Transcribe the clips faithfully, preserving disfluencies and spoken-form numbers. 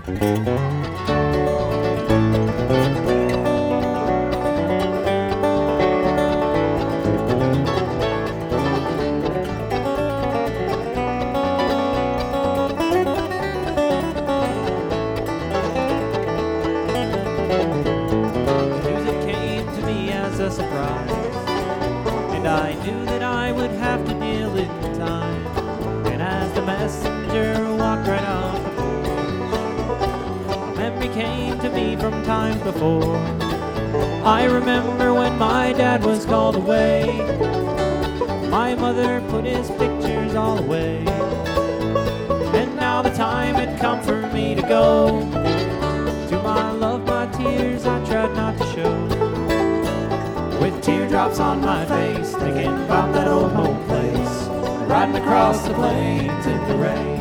A surprise, and I knew that I would have to deal in time. And as the messenger walked right off the porch, a memory came to me from times before. I remember when my dad was called away, my mother put his pictures all away, and now the time had come for me to go. To my love, my tears I tried not to show, with teardrops on my face, thinking about that old home place, riding across the plains in the rain.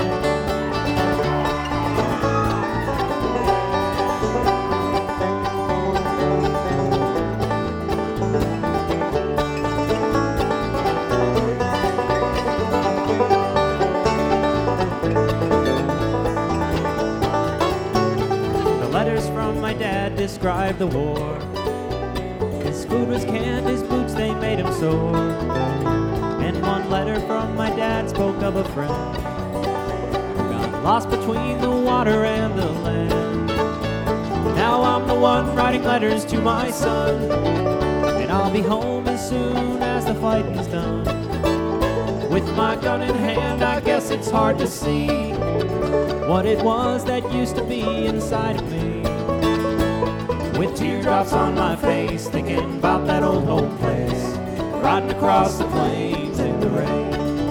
The letters from my dad describe the war. His food was canned, his boots, they made him sore. And one letter from my dad spoke of a friend who got lost between the water and the land. Now I'm the one writing letters to my son, and I'll be home as soon as the fighting's done. With my gun in hand, I guess it's hard to see what it was that used to be inside of me. With teardrops on my face, thinking about that old home place, riding across the plains in the rain.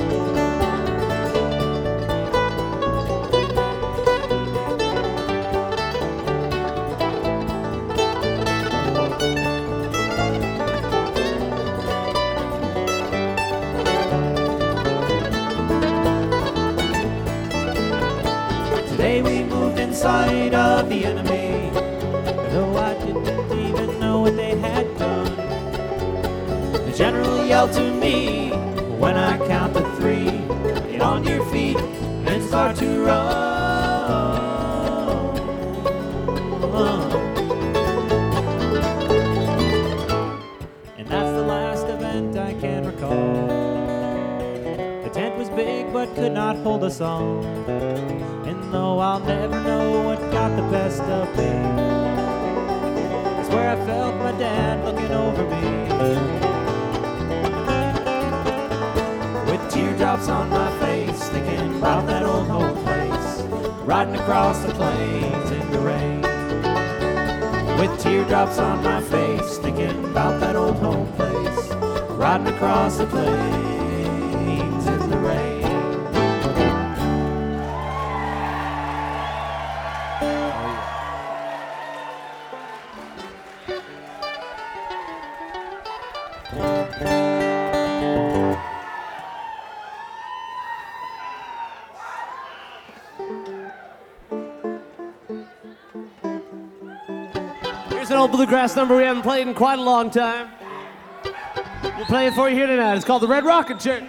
Today we moved in sight of the enemy, though I didn't even know what they had done. The general yelled to me, when I count to three, get on your feet and start to run. And that's the last event I can recall. The tent was big but could not hold us all, and though I'll never know what got the best of me, where I felt my dad looking over me, with teardrops on my face, thinking about that old home place, riding across the plains in the rain. With teardrops on my face, thinking about that old home place, riding across the plains in the rain. Here's an old bluegrass number we haven't played in quite a long time. We'll play it for you here tonight. It's called the Red Rockin' Church.